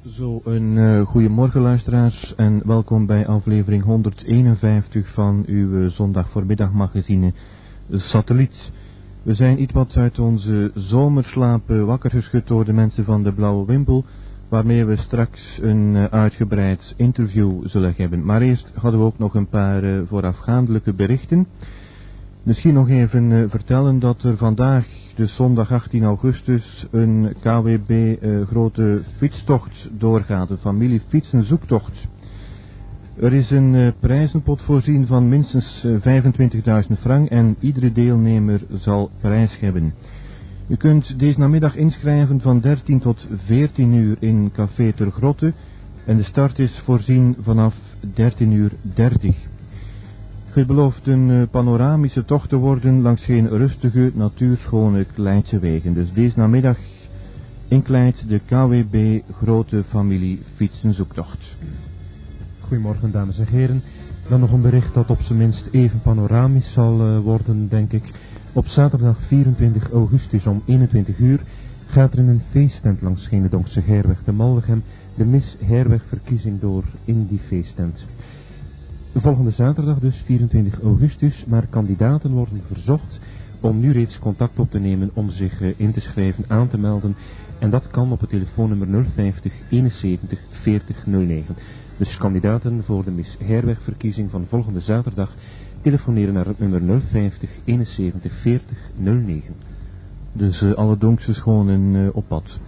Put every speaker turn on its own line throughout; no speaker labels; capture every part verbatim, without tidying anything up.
Zo, een uh, goedemorgen luisteraars en welkom bij aflevering honderdeenenvijftig van uw uh, zondag voormiddagmagazine Satelliet. We zijn iets wat uit onze zomerslaap uh, wakker geschud door de mensen van de Blauwe Wimpel, waarmee we straks een uh, uitgebreid interview zullen hebben. Maar eerst hadden we ook nog een paar uh, voorafgaandelijke berichten. Misschien nog even uh, vertellen dat er vandaag, dus zondag achttien augustus, een K W B uh, grote fietstocht doorgaat, een familie fietsenzoektocht. Er is een uh, prijzenpot voorzien van minstens uh, vijfentwintigduizend frank en iedere deelnemer zal prijs hebben. U kunt deze namiddag inschrijven van dertien tot veertien uur in Café Ter Grotte en de start is voorzien vanaf dertien uur dertig. Het belooft een uh, panoramische tocht te worden langs geen rustige, natuurschone Kleidse wegen. Dus deze namiddag in Kleid de K W B Grote Familie Fietsenzoektocht.
Goedemorgen dames en heren. Dan nog een bericht dat op zijn minst even panoramisch zal uh, worden, denk ik. Op zaterdag vierentwintig augustus om eenentwintig uur gaat er in een feesttent langs Genedonkse Heerweg te Maldegem de Miss Heerwegverkiezing door in die feesttent. Volgende zaterdag dus vierentwintig augustus, maar kandidaten worden verzocht om nu reeds contact op te nemen om zich uh, in te schrijven, aan te melden. En dat kan op het telefoonnummer nul vijftig eenenzeventig veertig nul negen. Dus kandidaten voor de Miss Heerwegverkiezing van volgende zaterdag telefoneren naar het nummer nul vijftig eenenzeventig veertig nul negen.
Dus uh, alle donkses gewoon in, uh, op pad.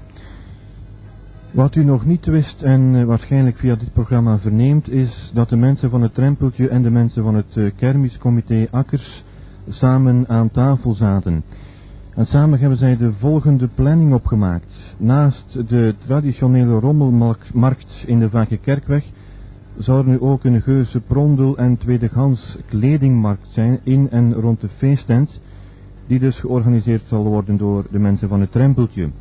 Wat u nog niet wist en uh, waarschijnlijk via dit programma verneemt, is dat de mensen van het Trempeltje en de mensen van het uh, kermiscomité Akkers samen aan tafel zaten. En samen hebben zij de volgende planning opgemaakt. Naast de traditionele rommelmarkt in de Vakekerkweg zou er nu ook een Geuse Prondel en tweedehands kledingmarkt zijn in en rond de feesttent, die dus georganiseerd zal worden door de mensen van het Trempeltje.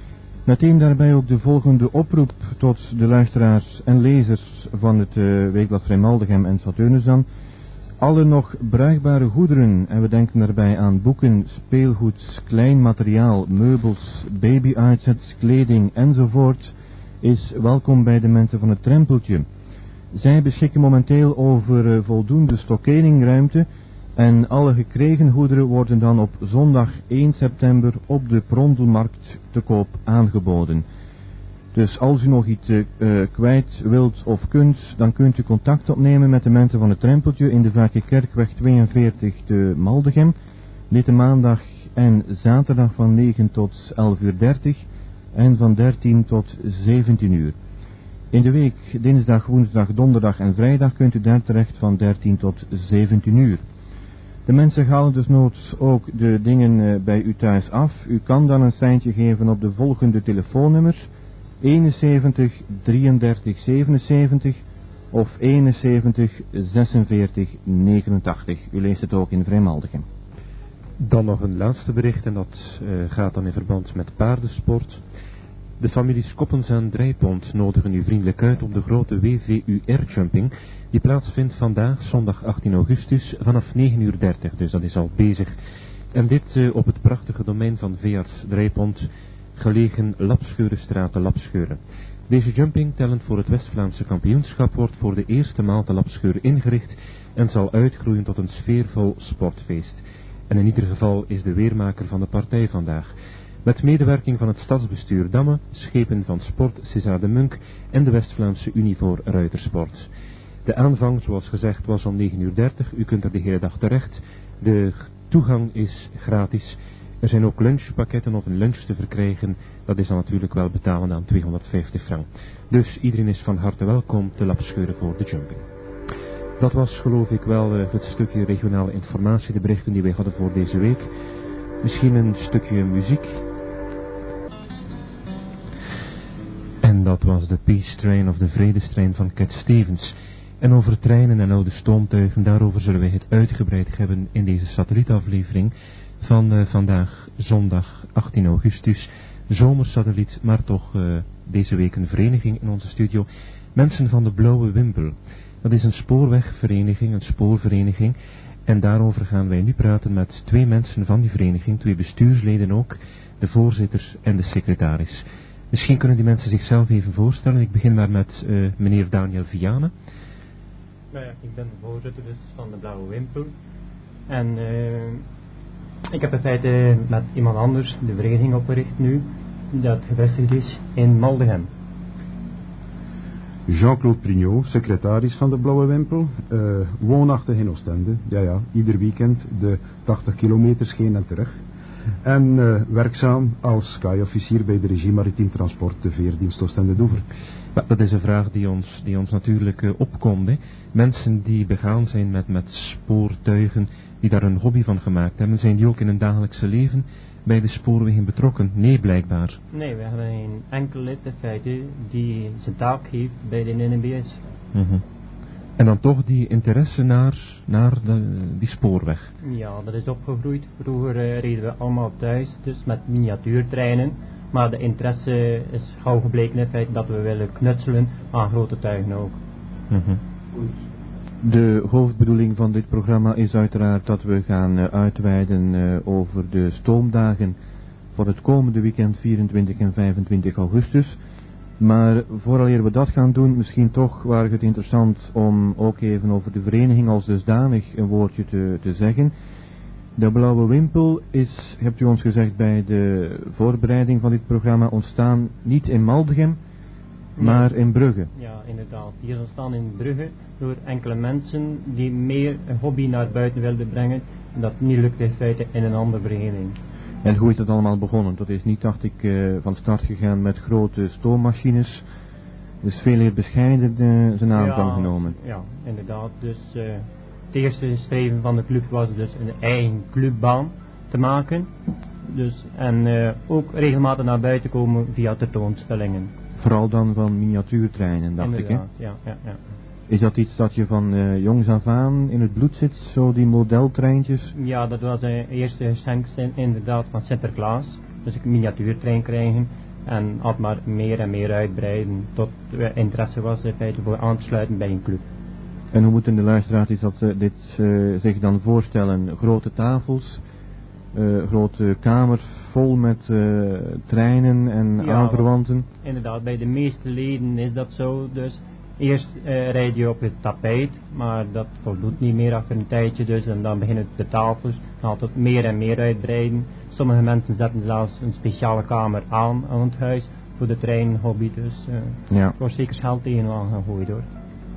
Meteen daarbij ook de volgende oproep tot de luisteraars en lezers van het uh, weekblad Vrij Maldegem en Saturnus. Alle nog bruikbare goederen, en we denken daarbij aan boeken, speelgoed, klein materiaal, meubels, baby-uitsets, kleding enzovoort, is welkom bij de mensen van het Trempeltje. Zij beschikken momenteel over uh, voldoende stockeeningruimte en alle gekregen goederen worden dan op zondag één september op de Prondelmarkt te koop aangeboden. Dus als u nog iets uh, kwijt wilt of kunt, dan kunt u contact opnemen met de mensen van het Trempeltje in de Vakekerkweg tweeënveertig te Maldegem. Dit maandag en zaterdag van negen tot elf uur dertig en van dertien tot zeventien uur. In de week dinsdag, woensdag, donderdag en vrijdag kunt u daar terecht van dertien tot zeventien uur. De mensen halen dus noods ook de dingen uh, bij u thuis af. U kan dan een seintje geven op de volgende telefoonnummers: eenenzeventig drieëndertig zevenenzeventig of eenenzeventig zesenveertig negenentachtig. U leest het ook in Vrij Maldegem.
Dan nog een laatste bericht en dat uh, gaat dan in verband met paardensport. De families Koppens en Drijpont nodigen u vriendelijk uit op de grote W V U R-jumping. Die plaatsvindt vandaag, zondag achttien augustus, vanaf negen uur dertig, dus dat is al bezig. En dit uh, op het prachtige domein van Veearts Drijpont, gelegen Lapscheurenstraat te Lapscheuren. Deze jumping, tellend voor het West-Vlaamse kampioenschap, wordt voor de eerste maal te Lapscheuren ingericht en zal uitgroeien tot een sfeervol sportfeest. En in ieder geval is de weermaker van de partij vandaag. Met medewerking van het Stadsbestuur Damme, Schepen van Sport César de Munk en de West-Vlaamse Unie voor Ruitersport. De aanvang, zoals gezegd, was om negen uur dertig. U kunt er de hele dag terecht. De toegang is gratis. Er zijn ook lunchpakketten of een lunch te verkrijgen. Dat is dan natuurlijk wel betalen aan tweehonderdvijftig frank. Dus iedereen is van harte welkom te Lapscheuren voor de jumping. Dat was geloof ik wel uh, het stukje regionale informatie, de berichten die wij hadden voor deze week. Misschien een stukje muziek. En dat was de Peace Train of de Vredestrein van Cat Stevens. En over treinen en oude stoomtuigen, daarover zullen wij het uitgebreid hebben in deze satellietaflevering van uh, vandaag, zondag achttien augustus. Zomersatelliet, maar toch uh, deze week een vereniging in onze studio. Mensen van de Blauwe Wimpel. Dat is een spoorwegvereniging, een spoorvereniging. En daarover gaan wij nu praten met twee mensen van die vereniging, twee bestuursleden ook, de voorzitter en de secretaris. Misschien kunnen die mensen zichzelf even voorstellen. Ik begin maar met uh, meneer Daniel Vianen.
Nou ja, ik ben de voorzitter dus van de Blauwe Wimpel. En uh, ik heb in feite met iemand anders de vereniging opgericht nu, dat gevestigd is in Maldegem.
Jean-Claude Prignot, secretaris van de Blauwe Wimpel, uh, woonachtig in Oostende. Ja ja, ieder weekend de tachtig kilometers heen en terug. En uh, werkzaam als skyofficier bij de Regie Maritiem Transport, de veerdienst Oostende-Doever.
Dat is een vraag die ons, die ons natuurlijk uh, opkomt. Hè. Mensen die begaan zijn met, met spoortuigen, die daar een hobby van gemaakt hebben, zijn die ook in hun dagelijkse leven bij de spoorwegen betrokken? Nee, blijkbaar.
Nee, we hebben geen enkel lid in feite die zijn taak heeft bij de N N B S.
Mm-hmm. En dan toch die interesse naar, naar de, die spoorweg.
Ja, dat is opgegroeid. Vroeger uh, reden we allemaal thuis, dus met miniatuurtreinen. Maar de interesse is gauw gebleken in feite dat we willen knutselen aan grote tuigen ook.
Mm-hmm.
De hoofdbedoeling van dit programma is uiteraard dat we gaan uh, uitweiden uh, over de stoomdagen voor het komende weekend vierentwintig en vijfentwintig augustus. Maar vooraleer we dat gaan doen, misschien toch waren het interessant om ook even over de vereniging als dusdanig een woordje te, te zeggen. De Blauwe Wimpel is, hebt u ons gezegd bij de voorbereiding van dit programma, ontstaan niet in Maldegem, nee, maar in Brugge.
Ja, inderdaad. Die is ontstaan in Brugge door enkele mensen die meer een hobby naar buiten wilden brengen. En dat niet lukte in feite in een andere vereniging.
En hoe is dat allemaal begonnen? Dat is niet, dacht ik, uh, van start gegaan met grote stoommachines. Dus veel meer bescheiden uh, zijn aanvang
ja,
genomen.
Ja, inderdaad. Dus uh, het eerste streven van de club was dus een eigen clubbaan te maken. Dus, en uh, ook regelmatig naar buiten komen via tentoonstellingen.
Vooral dan van miniatuurtreinen, dacht
inderdaad,
ik, hè?
ja, ja, ja.
Is dat iets dat je van uh, jongs af aan in het bloed zit, zo die modeltreintjes?
Ja, dat was een eerste geschenk inderdaad van Sinterklaas. Dus ik een miniatuurtrein krijgen en had maar meer en meer uitbreiden tot uh, interesse was in feite voor aan te sluiten bij een club.
En hoe moeten de luisteraars dit, dat, uh, dit uh, zich dan voorstellen? Grote tafels, uh, grote kamer vol met uh, treinen en
ja,
aanverwanten?
Inderdaad, bij de meeste leden is dat zo, dus eerst uh, rijd je op het tapijt, maar dat voldoet niet meer achter een tijdje dus en dan beginnen de tafels, dan gaat het meer en meer uitbreiden. Sommige mensen zetten zelfs een speciale kamer aan aan het huis voor de treinhobby, dus uh,
ja.
Er wordt zeker geld tegenaan gegooid hoor.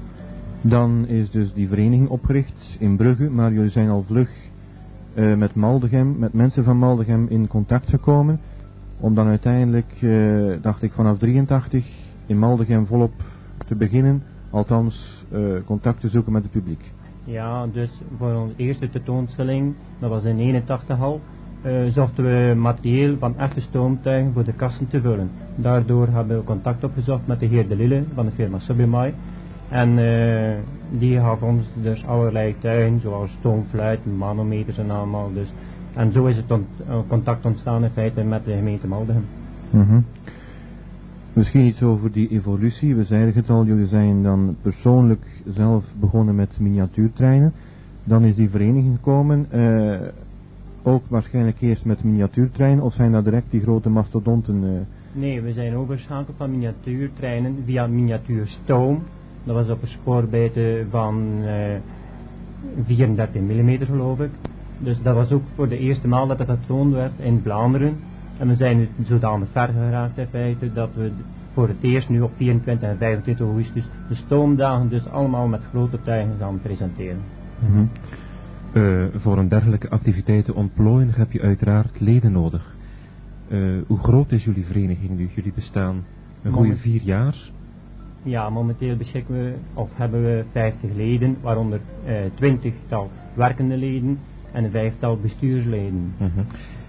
Dan is dus die vereniging opgericht in Brugge, maar jullie zijn al vlug uh, met Maldegem, met mensen van Maldegem in contact gekomen, om dan uiteindelijk, uh, dacht ik vanaf drieëntachtig, in Maldegem volop te beginnen, althans uh, contact te zoeken met het publiek.
Ja, dus voor onze eerste tentoonstelling, dat was in eenentachtig al, uh, zochten we materieel van echte stoomtuigen voor de kasten te vullen. Daardoor hebben we contact opgezocht met de heer De Lille van de firma Sublimai. En uh, die gaf ons dus allerlei tuigen, zoals stoomfluiten, manometers en allemaal. Dus. En zo is het ont- uh, contact ontstaan in feite met de gemeente Maldegem.
Mm-hmm. Misschien iets over die evolutie. We zeiden het al, jullie zijn dan persoonlijk zelf begonnen met miniatuurtreinen. Dan is die vereniging gekomen. Uh, ook waarschijnlijk eerst met miniatuurtreinen, of zijn dat direct die grote mastodonten? Uh...
Nee, we zijn overgeschakeld van miniatuurtreinen via miniatuurstoom. Dat was op een spoorbreedte van uh, vierendertig millimeter geloof ik. Dus dat was ook voor de eerste maal dat het getoond werd in Vlaanderen. En we zijn nu zodanig ver geraakt in feite dat we voor het eerst nu op vierentwintig en vijfentwintig augustus de stoomdagen dus allemaal met grote tuigen gaan presenteren.
Mm-hmm. Uh, voor een dergelijke activiteit te ontplooien heb je uiteraard leden nodig. Uh, hoe groot is jullie vereniging nu? Jullie bestaan een goede vier jaar.
Ja, momenteel beschikken we, of hebben we vijftig leden, waaronder uh, twintigtal werkende leden en een vijftal bestuursleden.
Mm-hmm.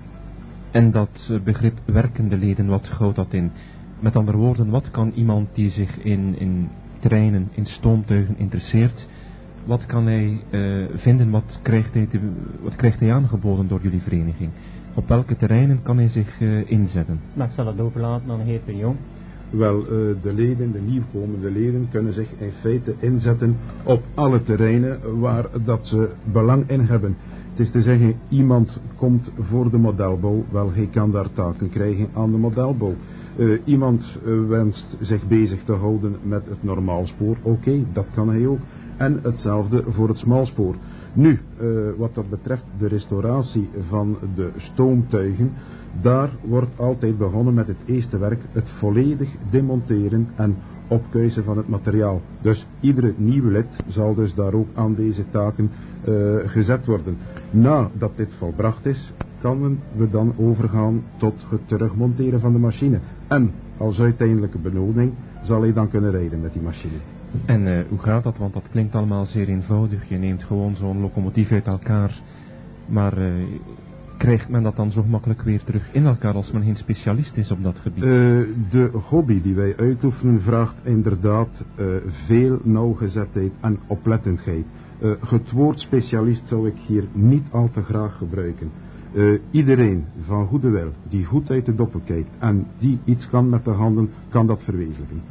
En dat uh, begrip werkende leden, wat houdt dat in? Met andere woorden, wat kan iemand die zich in, in treinen, in stoomtuigen interesseert, wat kan hij uh, vinden, wat krijgt hij, te, wat krijgt hij aangeboden door jullie vereniging? Op welke terreinen kan hij zich uh, inzetten?
Maar ik zal het overlaten aan de heer Prignot.
Wel, uh, de leden, de nieuwkomende leden, kunnen zich in feite inzetten op alle terreinen waar dat ze belang in hebben. Het is te zeggen, iemand komt voor de modelbouw, wel, hij kan daar taken krijgen aan de modelbouw. Uh, iemand uh, wenst zich bezig te houden met het normaalspoor. Oké, okay, dat kan hij ook. En hetzelfde voor het smalspoor. Nu, uh, wat dat betreft de restauratie van de stoomtuigen, daar wordt altijd begonnen met het eerste werk, het volledig demonteren en opkuisen van het materiaal. Dus iedere nieuwe lid zal dus daar ook aan deze taken uh, gezet worden. Nadat dit volbracht is, kunnen we dan overgaan tot het terugmonteren van de machine. En als uiteindelijke benodiging zal hij dan kunnen rijden met die machine.
En uh, hoe gaat dat? Want dat klinkt allemaal zeer eenvoudig. Je neemt gewoon zo'n locomotief uit elkaar. Maar uh, krijgt men dat dan zo makkelijk weer terug in elkaar als men geen specialist is op dat gebied?
Uh, de hobby die wij uitoefenen vraagt inderdaad uh, veel nauwgezetheid en oplettendheid. Uh, het woord specialist zou ik hier niet al te graag gebruiken. Uh, iedereen van goede wil, die goed uit de doppen kijkt en die iets kan met de handen, kan dat verwezenlijken.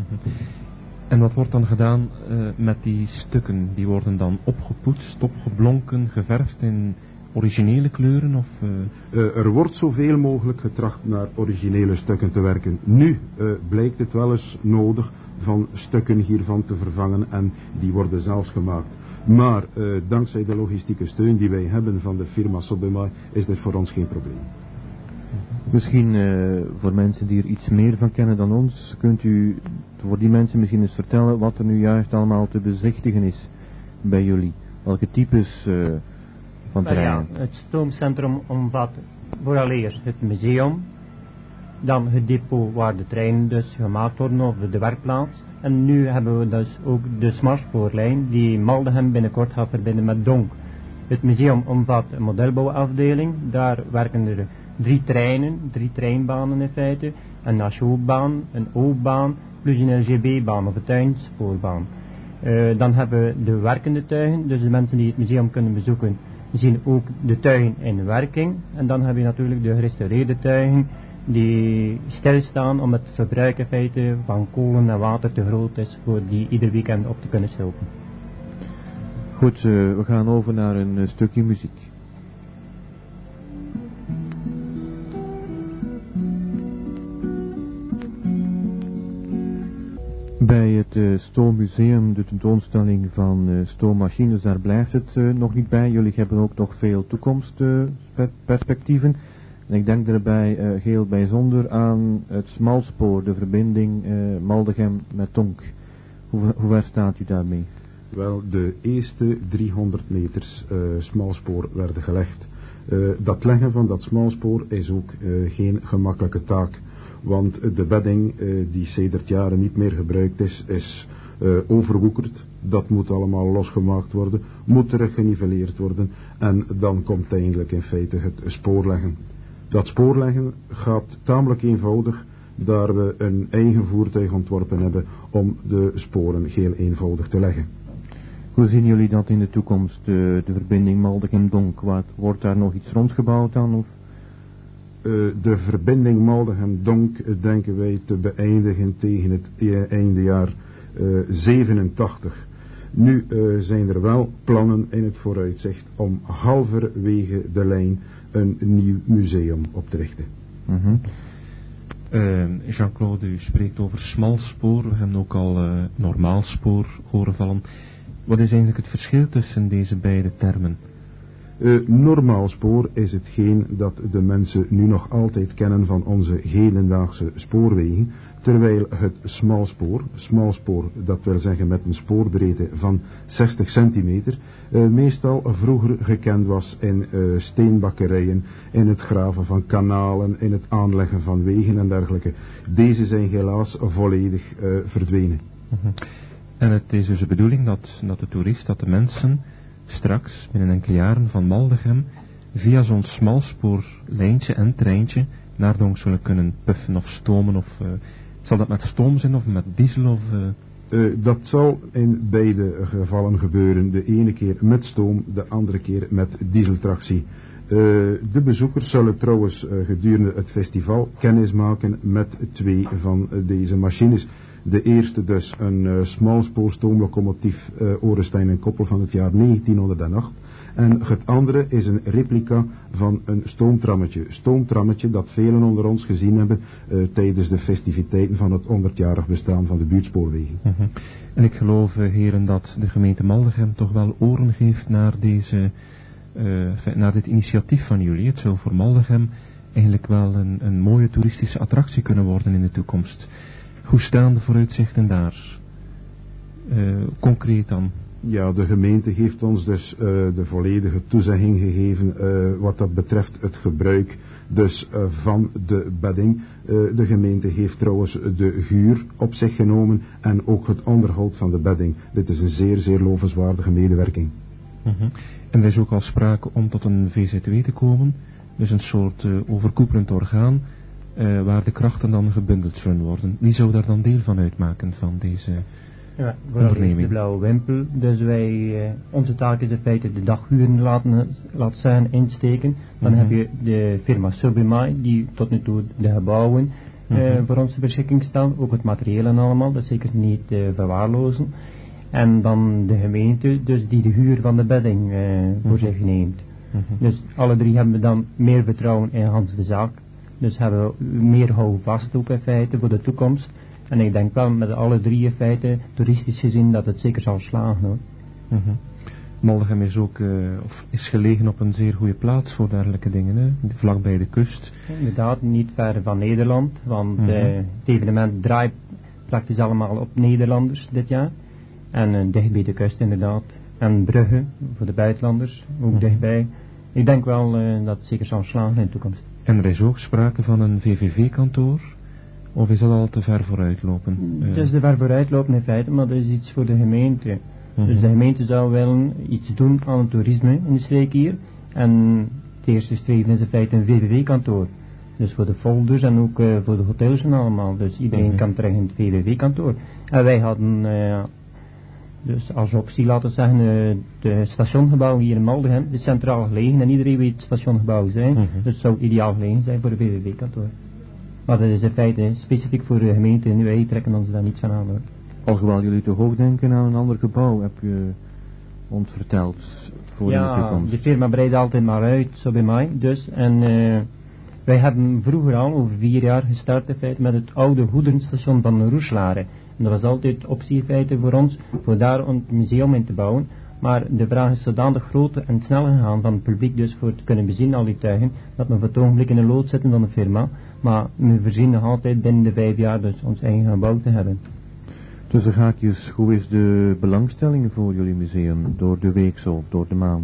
En wat wordt dan gedaan uh, met die stukken? Die worden dan opgepoetst, opgeblonken, geverfd in originele kleuren? Of, uh...
Uh, er wordt zoveel mogelijk getracht naar originele stukken te werken. Nu uh, blijkt het wel eens nodig van stukken hiervan te vervangen en die worden zelfs gemaakt. Maar uh, dankzij de logistieke steun die wij hebben van de firma Sobema is dit voor ons geen probleem.
Misschien uh, voor mensen die er iets meer van kennen dan ons, kunt u voor die mensen misschien eens vertellen wat er nu juist allemaal te bezichtigen is bij jullie. Welke types uh, van terrein?
Ja, het stoomcentrum omvat vooraleerst het museum, dan het depot waar de treinen dus gemaakt worden of de werkplaats. En nu hebben we dus ook de smalspoorlijn die Maldegem binnenkort gaat verbinden met Donk. Het museum omvat een modelbouwafdeling, daar werken er drie treinen, drie treinbanen in feite, een Nacho-baan, een O-baan, plus een L G B-baan of een tuinspoorbaan. Uh, dan hebben we de werkende tuigen, dus de mensen die het museum kunnen bezoeken, zien ook de tuigen in werking. En dan heb je natuurlijk de gerestaureerde tuigen, die stilstaan omdat het verbruik in feite van kolen en water te groot is voor die ieder weekend op te kunnen slopen.
Goed, uh, we gaan over naar een uh, stukje muziek. Bij het uh, Stoommuseum, de tentoonstelling van uh, stoommachines, daar blijft het uh, nog niet bij. Jullie hebben ook nog veel toekomstperspectieven. Uh, en ik denk daarbij uh, heel bijzonder aan het smalspoor, de verbinding uh, Maldegem met Donk. Hoe, hoe ver staat u daarmee?
Wel, de eerste driehonderd meters uh, smalspoor werden gelegd. Uh, dat leggen van dat smalspoor is ook uh, geen gemakkelijke taak. Want de bedding uh, die sedert jaren niet meer gebruikt is, is uh, overwoekerd. Dat moet allemaal losgemaakt worden, moet terug geniveleerd worden. En dan komt eindelijk in feite het spoorleggen. Dat spoorleggen gaat tamelijk eenvoudig, daar we een eigen voertuig ontworpen hebben om de sporen heel eenvoudig te leggen.
Hoe zien jullie dat in de toekomst, de, de verbinding Maldegem-Donk? Wordt daar nog iets rondgebouwd dan? Of?
Uh, de verbinding Maldegem-Donk denken wij te beëindigen tegen het einde jaar uh, zevenentachtig. Nu uh, zijn er wel plannen in het vooruitzicht om halverwege de lijn een nieuw museum op te richten.
Mm-hmm. uh, Jean-Claude, u spreekt over smalspoor, we hebben ook al uh, normaalspoor horen vallen. Wat is eigenlijk het verschil tussen deze beide termen?
Uh, normaalspoor is hetgeen dat de mensen nu nog altijd kennen van onze hedendaagse spoorwegen, terwijl het smalspoor, smalspoor dat wil zeggen met een spoorbreedte van zestig centimeter, uh, meestal vroeger gekend was in uh, steenbakkerijen, in het graven van kanalen, in het aanleggen van wegen en dergelijke. Deze zijn helaas volledig uh, verdwenen.
Mm-hmm. En het is dus de bedoeling dat, dat de toerist, dat de mensen straks binnen enkele jaren van Maldegem via zo'n smalspoorlijntje en treintje naar Donk zullen kunnen puffen of stomen of uh, zal dat met stoom zijn of met diesel of... Uh...
Uh, dat zal in beide gevallen gebeuren. De ene keer met stoom, de andere keer met dieseltractie. Uh, de bezoekers zullen trouwens uh, gedurende het festival kennis maken met twee van uh, deze machines. De eerste dus een uh, smalspoor stoomlocomotief uh, Orenstein en Koppel van het jaar negentienhonderdacht. En het andere is een replica van een stoomtrammetje. Stoomtrammetje dat velen onder ons gezien hebben uh, tijdens de festiviteiten van het honderdjarig bestaan van de buurtspoorwegen.
Uh-huh. En ik geloof, uh, heren, dat de gemeente Maldegem toch wel oren geeft naar, deze, uh, naar dit initiatief van jullie. Het zou voor Maldegem eigenlijk wel een, een mooie toeristische attractie kunnen worden in de toekomst. Hoe staan de vooruitzichten daar? Uh, concreet dan?
Ja, de gemeente heeft ons dus uh, de volledige toezegging gegeven uh, wat dat betreft het gebruik dus uh, van de bedding. Uh, de gemeente heeft trouwens de huur op zich genomen en ook het onderhoud van de bedding. Dit is een zeer, zeer lovenswaardige medewerking.
Uh-huh. En er is ook al sprake om tot een V Z W te komen, dus een soort uh, overkoepelend orgaan uh, waar de krachten dan gebundeld zullen worden. Wie zou daar dan deel van uitmaken van deze...
Ja, vooral de Blauwe Wimpel. Dus wij, uh, onze taak is in feite de daghuren laten, laten zijn, insteken. Dan mm-hmm. heb je de firma Sublimai, die tot nu toe de gebouwen uh, mm-hmm. voor onze beschikking stelt. Ook het materieel en allemaal, dat is zeker niet uh, verwaarlozen. En dan de gemeente, dus die de huur van de bedding uh, mm-hmm. voor zich neemt. Mm-hmm. Dus alle drie hebben we dan meer vertrouwen in Hans de zaak. Dus hebben we meer houvast ook in feite voor de toekomst. En ik denk wel met alle drie in feite, toeristisch gezien, dat het zeker zal slagen hoor.
Mm-hmm. Maldegem is ook uh, of is gelegen op een zeer goede plaats voor dergelijke dingen, hè? Vlak bij de kust.
Inderdaad, niet ver van Nederland, want mm-hmm. uh, het evenement draait praktisch allemaal op Nederlanders dit jaar. En uh, dicht bij de kust inderdaad. En Brugge voor de buitenlanders, ook mm-hmm. dichtbbij. Ik denk wel uh, dat het zeker zal slagen in de toekomst.
En er is ook sprake van een V V V-kantoor? Of is dat al te ver vooruitlopen?
Het is te ver vooruitlopen in feite, maar dat is iets voor de gemeente. Mm-hmm. Dus de gemeente zou wel iets doen aan het toerisme in de streek hier. En het eerste streven is in feite een V V V-kantoor. Dus voor de folders en ook uh, voor de hotels en allemaal. Dus iedereen mm-hmm. kan terecht in het V V V-kantoor. En wij hadden uh, dus als optie, laten we zeggen, uh, de stationgebouw hier in Maldegem. Het is centraal gelegen en iedereen weet het stationgebouw zijn. Mm-hmm. Dus het zou ideaal gelegen zijn voor de V V V-kantoor. Maar dat is in feite specifiek voor de gemeente. Nu wij trekken ons daar niets van aan hoor.
Alhoewel jullie toch ook denken aan een ander gebouw, heb je ons verteld voor
ja,
de toekomst.
Ja, de firma breidt altijd maar uit, zo bij mij. Dus, en uh, wij hebben vroeger al, over vier jaar gestart in feite, met het oude goederenstation van Roeselare. En dat was altijd optie in feite voor ons, voor daar een museum in te bouwen. Maar de vraag is zodanig groot en snel gegaan van het publiek dus voor te kunnen bezien al die tuigen, dat we voor het ogenblik in de lood zitten van de firma. Maar we voorzien nog altijd binnen de vijf jaar dus ons eigen gebouw te hebben.
Tussen gaatjes, hoe is de belangstelling voor jullie museum door de week zo, door de maand?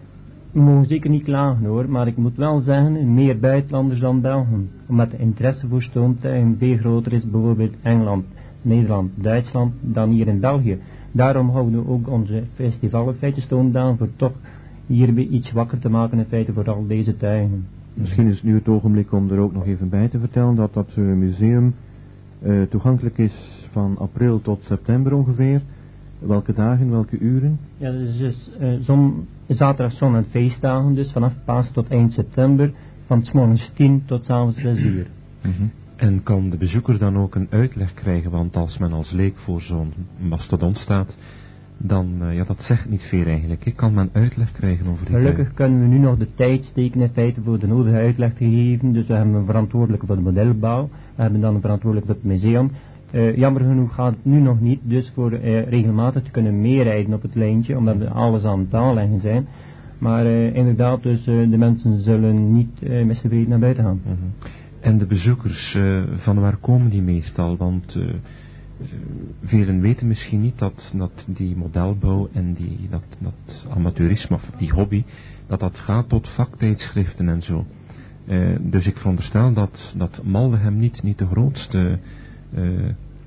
We mogen zeker niet klagen hoor, maar ik moet wel zeggen, meer buitenlanders dan Belgen. Omdat de interesse voor stoomtuigen veel groter is, bijvoorbeeld Engeland, Nederland, Duitsland, dan hier in België. Daarom houden we ook onze festival in feite stoomdagen voor toch hier iets wakker te maken in feite voor al deze tuigen.
Misschien is het nu het ogenblik om er ook nog even bij te vertellen dat dat uh, museum uh, toegankelijk is van april tot september ongeveer. Welke dagen, welke uren?
Ja, dat is dus uh, zon, zaterdag, zon- en feestdagen, dus vanaf Paas tot eind september, van 's morgens tien tot 's avonds zes uur.
Mm-hmm. En kan de bezoeker dan ook een uitleg krijgen, want als men als leek voor zo'n mastodon staat, dan, uh, ja, dat zegt niet veel eigenlijk. Ik kan men uitleg krijgen over die
Gelukkig
tijd.
kunnen we nu nog de tijd steken in feite voor de nodige uitleg te geven. Dus we hebben een verantwoordelijke voor de modelbouw. We hebben dan een verantwoordelijke voor het museum. Uh, jammer genoeg gaat het nu nog niet. Dus voor uh, regelmatig te kunnen meerijden op het lijntje. Omdat we alles aan het aanleggen zijn. Maar uh, inderdaad, dus uh, de mensen zullen niet uh, met z'n breed naar buiten gaan.
Mm-hmm. En de bezoekers, uh, van waar komen die meestal? Want... Uh, Uh, velen weten misschien niet dat, dat die modelbouw en die, dat, dat amateurisme of die hobby, dat dat gaat tot vaktijdschriften en zo. Uh, dus ik veronderstel dat, dat Maldegem niet, niet de grootste, uh,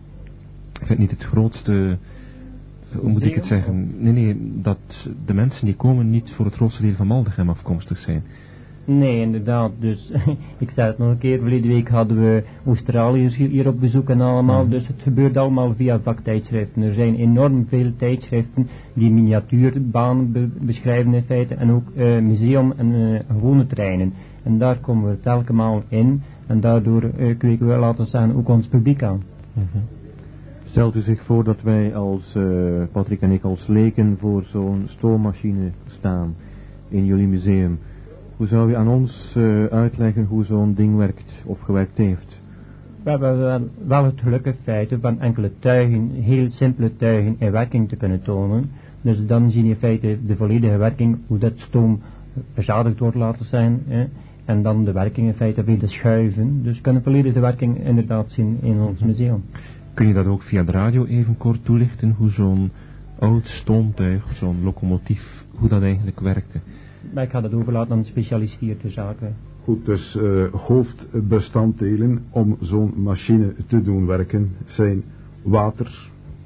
ik vind niet het grootste, hoe moet ik het zeggen? Nee, nee, dat de mensen die komen niet voor het grootste deel van Maldegem afkomstig zijn.
Nee, inderdaad. Dus ik zei het nog een keer. Verleden week hadden we Australiërs hier op bezoek en allemaal. Dus het gebeurt allemaal via vaktijdschriften. Er zijn enorm veel tijdschriften die miniatuurbanen be- beschrijven in feite. En ook uh, museum en uh, gewone treinen. En daar komen we telkens in. En daardoor uh, kweken we, laten we zeggen, ook ons publiek aan.
Mm-hmm.
Stelt u zich voor dat wij als, uh, Patrick en ik als leken voor zo'n stoommachine staan in jullie museum. Hoe zou u aan ons uh, uitleggen hoe zo'n ding werkt of gewerkt heeft?
We hebben wel, wel het gelukkige feit van enkele tuigen, heel simpele tuigen in werking te kunnen tonen. Dus dan zie je in feite de volledige werking, hoe dat stoom verzadigd wordt laten zijn. Hè. En dan de werking in feite via de schuiven. Dus je kan de volledige werking inderdaad zien in ons museum.
Kun je dat ook via de radio even kort toelichten, hoe zo'n oud stoomtuig, zo'n locomotief, hoe dat eigenlijk werkte?
Maar ik ga dat overlaten aan de specialist ter zake.
Goed, dus uh, hoofdbestanddelen om zo'n machine te doen werken zijn water,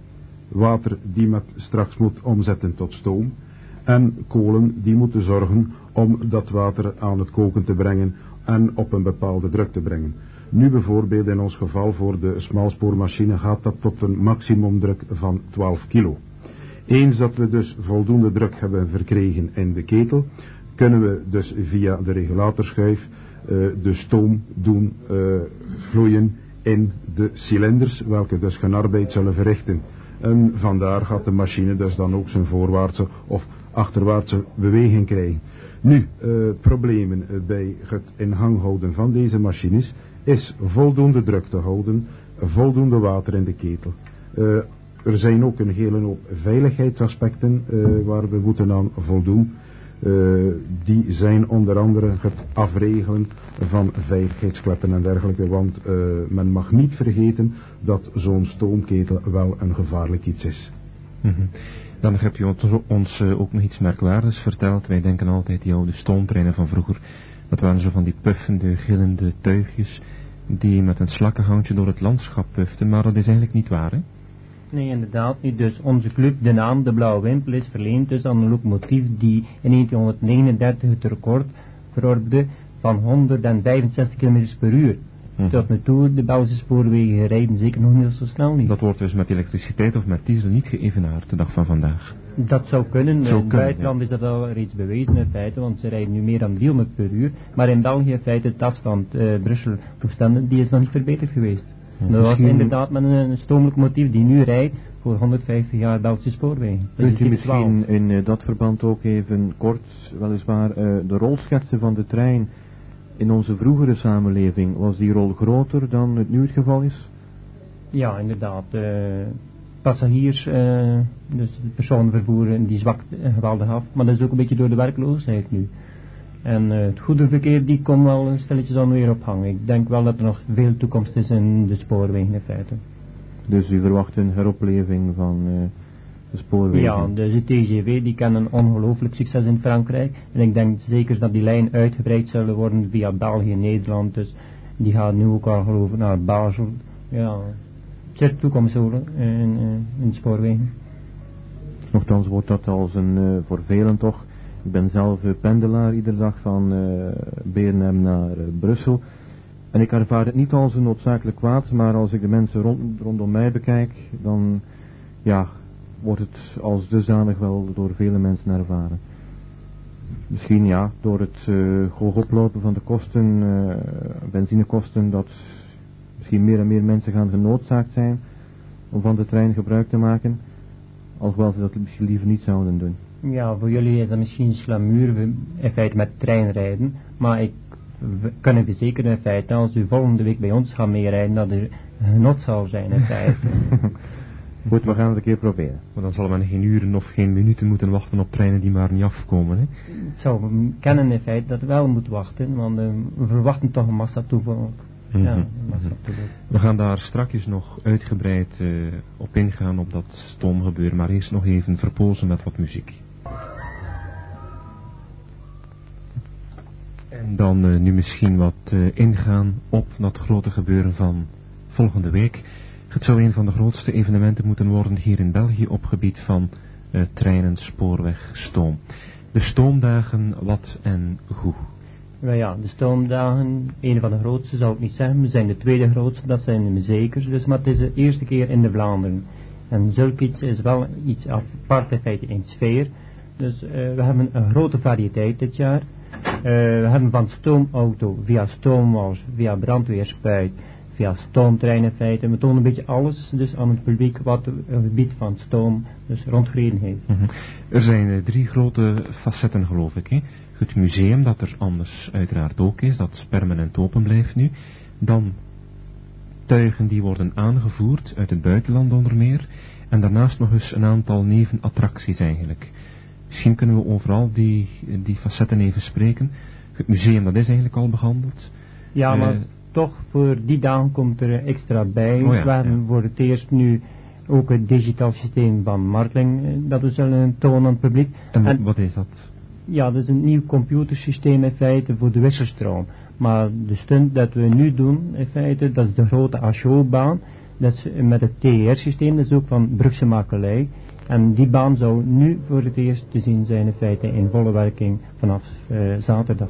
water die men straks moet omzetten tot stoom, en kolen die moeten zorgen om dat water aan het koken te brengen en op een bepaalde druk te brengen. Nu bijvoorbeeld in ons geval voor de smalspoormachine gaat dat tot een maximumdruk van twaalf kilo. Eens dat we dus voldoende druk hebben verkregen in de ketel, kunnen we dus via de regulatorschuif uh, de stoom doen uh, vloeien in de cilinders, welke dus geen arbeid zullen verrichten. En vandaar gaat de machine dus dan ook zijn voorwaartse of achterwaartse beweging krijgen. Nu, uh, problemen bij het in hang houden van deze machines is voldoende druk te houden, voldoende water in de ketel. Uh, er zijn ook een hele hoop veiligheidsaspecten uh, waar we moeten aan voldoen. Uh, die zijn onder andere het afregelen van veiligheidskleppen en dergelijke, want uh, men mag niet vergeten dat zo'n stoomketel wel een gevaarlijk iets is.
Mm-hmm. Dan hebt u ons, ons uh, ook nog iets merkwaardigs verteld. Wij denken altijd die oude stoomtreinen van vroeger, dat waren zo van die puffende, gillende tuigjes die met een slakkenhoutje door het landschap puften, maar dat is eigenlijk niet waar, hè?
Nee, inderdaad niet. Dus onze club, de naam De Blauwe Wimpel, is verleend dus aan een locomotief die in negentienhonderdnegenendertig het record verorberde van honderdvijfenzestig kilometer per uur. Mm-hmm. Tot nu toe, de Belgische spoorwegen rijden zeker nog niet zo snel niet.
Dat wordt dus met elektriciteit of met diesel niet geëvenaard de dag van vandaag.
Dat zou kunnen.
Zou
in het buitenland ja. is dat al reeds bewezen in feite, want ze rijden nu meer dan driehonderd per uur. Maar in België in feite de afstand uh, Brussel-toestanden, die is nog niet verbeterd geweest. Ja, dat was inderdaad met een stoomlocomotief die nu rijdt voor honderdvijftig jaar Belgische spoorwegen.
Kunt u misschien in uh, dat verband ook even kort, weliswaar, uh, de rol schetsen van de trein in onze vroegere samenleving? Was die rol groter dan het nu het geval is?
Ja, inderdaad. Uh, passagiers, uh, dus het personenvervoer, die zwakt uh, geweldig af. Maar dat is ook een beetje door de werkloosheid nu. En uh, het goederenverkeer die komt wel stilletjes aan weer ophangen. Ik denk wel dat er nog veel toekomst is in de spoorwegen in feite.
Dus u verwacht een heropleving van uh, de spoorwegen?
Ja, dus de T G V die kan een ongelooflijk succes in Frankrijk. En ik denk zeker dat die lijn uitgebreid zullen worden via België en Nederland. Dus die gaat nu ook al geloven naar Basel. Ja, het zit toekomst hoor in, in, in de spoorwegen.
Nochtans wordt dat als een, uh, voor velen toch. Ik ben zelf uh, pendelaar iedere dag van uh, Beernem naar uh, Brussel. En ik ervaar het niet als een noodzakelijk kwaad, maar als ik de mensen rond, rondom mij bekijk, dan ja, wordt het als dusdanig wel door vele mensen ervaren. Misschien ja, door het uh, hoog oplopen van de kosten, uh, benzinekosten, dat misschien meer en meer mensen gaan genoodzaakt zijn om van de trein gebruik te maken, alhoewel ze dat misschien liever niet zouden doen.
Ja, voor jullie is dat misschien slamuur, we in feite met trein rijden, maar ik kan u verzekeren in feite, als u volgende week bij ons gaat meerijden, dat er genot zal zijn in feite.
Goed, we gaan het een keer proberen.
Maar dan zal men geen uren of geen minuten moeten wachten op treinen die maar niet afkomen, hè?
Het zou kennen in feite dat we wel moeten wachten, want uh, we verwachten toch een massatoeval.
Mm-hmm.
Ja, een massatoeval.
We gaan daar straks nog uitgebreid uh, op ingaan op dat stoomgebeuren, maar eerst nog even verpozen met wat muziek. En dan uh, nu misschien wat uh, ingaan op dat grote gebeuren van volgende week. Het zou een van de grootste evenementen moeten worden hier in België op gebied van uh, treinen, spoorweg, stoom. De stoomdagen, wat en hoe?
Nou ja, de stoomdagen, een van de grootste zou ik niet zeggen, we zijn de tweede grootste, dat zijn de zekers, dus, maar het is de eerste keer in de Vlaanderen. En zulk iets is wel iets apart in feite in sfeer. Dus uh, we hebben een grote variëteit dit jaar. Uh, we hebben van stoomauto, via stoomwals, via brandweerspuit, via stoomtrein in feite. We tonen een beetje alles dus aan het publiek wat het gebied van stoom dus rondgereden heeft.
Mm-hmm. Er zijn uh, drie grote facetten geloof ik. Hè? Het museum dat er anders uiteraard ook is, dat permanent open blijft nu. Dan tuigen die worden aangevoerd uit het buitenland onder meer. En daarnaast nog eens een aantal nevenattracties eigenlijk. Misschien kunnen we overal die, die facetten even spreken. Het museum dat is eigenlijk al behandeld.
Ja,
uh,
maar toch voor die dagen komt er extra bij.
Oh ja,
we hebben
ja.
voor het eerst nu ook het digitaal systeem van Martling dat we zullen tonen aan het publiek.
En,
en
wat is dat?
Ja, dat is een nieuw computersysteem in feite voor de wisselstroom. Maar de stunt dat we nu doen in feite, dat is de grote A S H O-baan. Dat is met het T E R-systeem, dat is ook van Brugse Makelij. En die baan zou nu voor het eerst te zien zijn in feite in volle werking vanaf uh, zaterdag.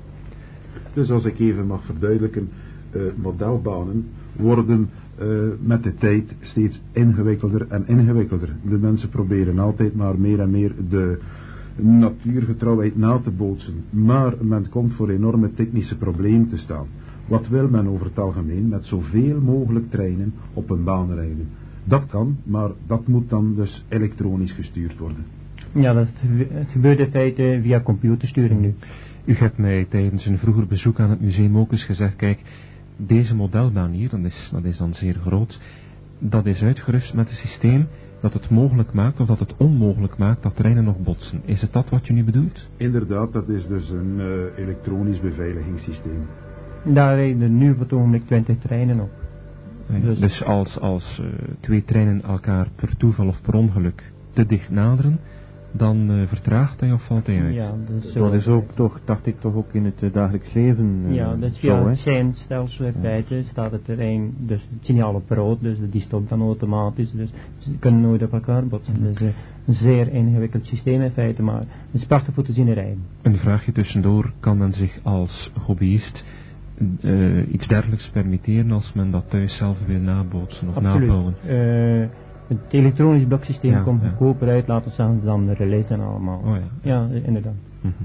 Dus als ik even mag verduidelijken, uh, modelbanen worden uh, met de tijd steeds ingewikkelder en ingewikkelder. De mensen proberen altijd maar meer en meer de natuurgetrouwheid na te bootsen. Maar men komt voor enorme technische problemen te staan. Wat wil men over het algemeen met zoveel mogelijk treinen op een baan rijden? Dat kan, maar dat moet dan dus elektronisch gestuurd worden.
Ja, dat gebeurt in feite via computersturing nu.
U hebt mij tijdens een vroeger bezoek aan het museum ook eens gezegd, kijk, deze modelbaan hier, dat is, dat is dan zeer groot, dat is uitgerust met een systeem dat het mogelijk maakt, of dat het onmogelijk maakt, dat treinen nog botsen. Is het dat wat u nu bedoelt?
Inderdaad, dat is dus een uh, elektronisch beveiligingssysteem.
Daar rijden nu voor het ogenblik twintig treinen op.
Ja, dus, dus als, als uh, twee treinen elkaar per toeval of per ongeluk te dicht naderen, dan uh, vertraagt hij of valt hij uit?
Ja, dus
dat is ook toch, dacht ik toch ook in het uh, dagelijks leven. Uh,
ja, dat is via
zo,
het seinstelsel in feite, ja. Staat het terrein, dus het signaal op rood, dus die stopt dan automatisch, dus ze kunnen nooit op elkaar botsen. Mm. Dus uh, een zeer ingewikkeld systeem in feite, maar het is prachtig voor te zien rijden.
Een vraagje tussendoor, kan men zich als hobbyist uh, iets dergelijks permitteren als men dat thuis zelf wil nabootsen of
Absoluut.
nabouwen?
Uh, Het elektronisch bloksysteem ja, komt
ja.
goedkoper uit, laten we zeggen, dan de relais en allemaal.
Oh, ja.
ja, inderdaad.
Mm-hmm.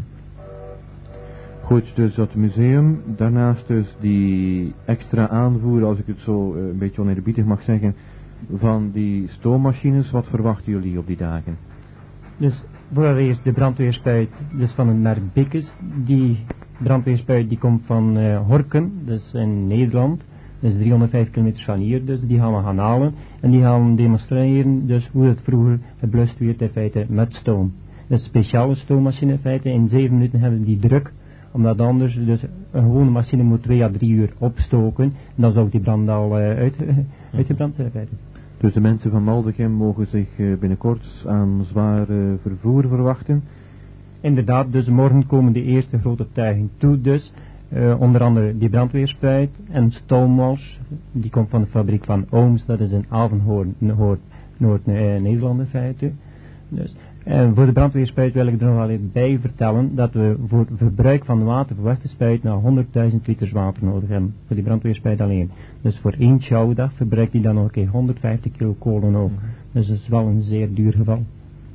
Goed, dus dat museum, daarnaast dus die extra aanvoer, als ik het zo uh, een beetje oneerbiedig mag zeggen, van die stoommachines. Wat verwachten jullie op die dagen?
Dus voor eerst de brandweerspuit, dus van het merk Bikkes. Die brandweerspuit die komt van uh, Horken, dus in Nederland. Dat is driehonderdvijf kilometer van hier, dus die gaan we gaan halen. En die gaan demonstreren dus hoe het vroeger geblust werd in feite met stoom. Dat is een speciale stoommachine in feite. In zeven minuten hebben we die druk. Omdat anders dus een gewone machine moet twee à drie uur opstoken. En dan zou die brand al uh, uit, uh, uitgebrand zijn in feite.
Dus de mensen van Maldegem mogen zich uh, binnenkort aan zwaar uh, vervoer verwachten?
Inderdaad, dus morgen komen de eerste grote tuigen toe dus. Uh, onder andere die brandweerspuit en stoomwals, die komt van de fabriek van Ooms, dat is in Avenhoorn, Noord-Nederland in feite. Dus, en voor de brandweerspuit wil ik er nog wel even bij vertellen dat we voor het verbruik van water voor weg te spuiten nou honderdduizend liters water nodig hebben, voor die brandweerspuit alleen. Dus voor één sjouwdag verbruikt die dan nog een keer honderdvijftig kilo kolen ook. Mm-hmm. Dus dat is wel een zeer duur geval.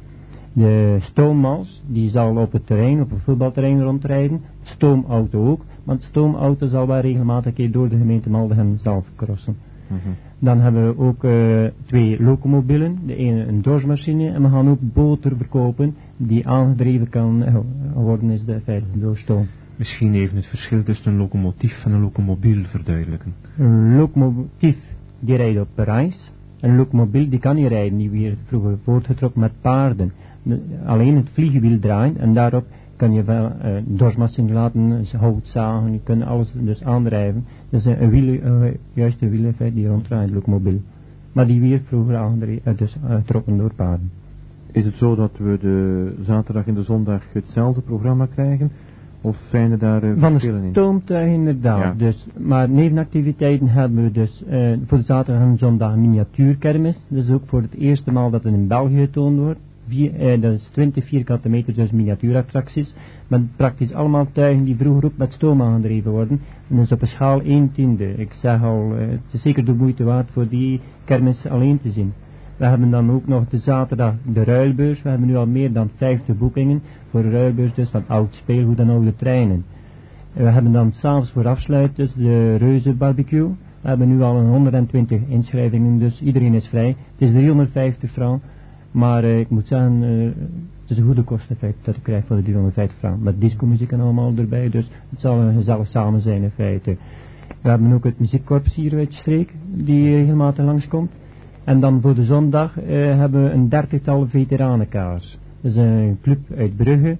De stoommals, die zal op het terrein, op het voetbalterrein rondrijden. Stoomauto ook, want de stoomauto zal wel regelmatig een keer door de gemeente Maldegem zelf crossen. Mm-hmm. Dan hebben we ook uh, twee locomobielen, de ene een dorsmachine en we gaan ook boter verkopen die aangedreven kan uh, worden is de feite door stoom.
Misschien even het verschil tussen een locomotief en een locomobiel verduidelijken.
Een locomotief die rijdt op reis, een locomobiel die kan niet rijden, die werd vroeger voortgetrokken met paarden. Alleen het vliegenwiel draaien en daarop kan je wel uh, dorsmachine laten, hout zagen, je kunt alles dus aandrijven. Dat is een wiel, uh, juist een wiel die ronddraait, locomobiel. Maar die werd vroeger aangedreven, uh, dus getrokken uh, door paarden.
Is het zo dat we de zaterdag en de zondag hetzelfde programma krijgen? Of zijn er daar uh, verschillen in?
Van de stoomtuig inderdaad. Ja. Dus, maar nevenactiviteiten hebben we dus uh, voor de zaterdag en zondag een miniatuurkermis. Dat is ook voor het eerste maal dat het in België getoond wordt. Vier, eh, dat is twintig vierkante meter, dus miniatuurattracties. Met praktisch allemaal tuigen die vroeger ook met stoom aangedreven worden. En dus op een schaal één tiende. Ik zeg al, uh, het is zeker de moeite waard voor die kermis alleen te zien. We hebben dan ook nog de zaterdag de ruilbeurs. We hebben nu al meer dan vijftig boekingen voor de ruilbeurs, dus van oud speelgoed en oude treinen. En we hebben dan s'avonds voor afsluiters de reuze barbecue. We hebben nu al een honderdtwintig inschrijvingen, dus iedereen is vrij. Het is driehonderdvijftig frank, maar uh, ik moet zeggen, uh, het is een goede kosteneffect dat ik krijg voor de driehonderdvijftig frank. Met discomuziek en allemaal erbij, dus het zal een gezellig samen zijn in feite. We hebben ook het muziekkorps hier uit de streek, die regelmatig langskomt. En dan voor de zondag uh, hebben we een dertigtal veteranenkaars. Dat is een club uit Brugge,